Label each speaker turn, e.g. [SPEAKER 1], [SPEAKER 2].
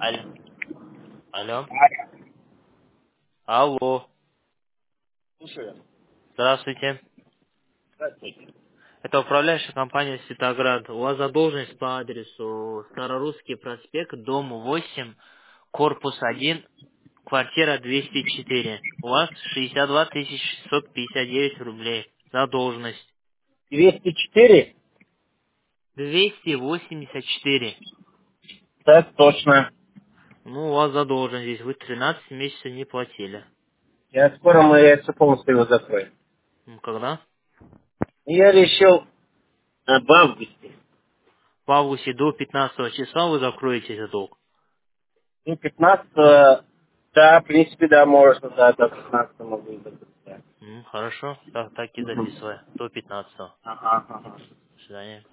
[SPEAKER 1] Алло. Алло.
[SPEAKER 2] Алло.
[SPEAKER 1] Алло.
[SPEAKER 2] Слушаю.
[SPEAKER 1] Здравствуйте.
[SPEAKER 2] Здравствуйте.
[SPEAKER 1] Это управляющая компания «Светоград». У вас задолженность по адресу Старорусский проспект, дом 8, корпус 1, квартира 204. У вас 62 659 рублей. Задолженность.
[SPEAKER 2] 204?
[SPEAKER 1] 284.
[SPEAKER 2] Так, точно.
[SPEAKER 1] Ну, у вас задолженность здесь. Вы 13 месяцев не платили.
[SPEAKER 2] Я скоро мы все полностью его закроем.
[SPEAKER 1] Когда?
[SPEAKER 2] Я решил в августе.
[SPEAKER 1] В августе до 15 числа вы закроете этот долг.
[SPEAKER 2] Ну, 15, да, в принципе, да, можно, да, до 15 могу закрыть. Да.
[SPEAKER 1] Хорошо. Так и
[SPEAKER 2] Мгм.
[SPEAKER 1] записываю. До 15.
[SPEAKER 2] Ага, ага.
[SPEAKER 1] До свидания.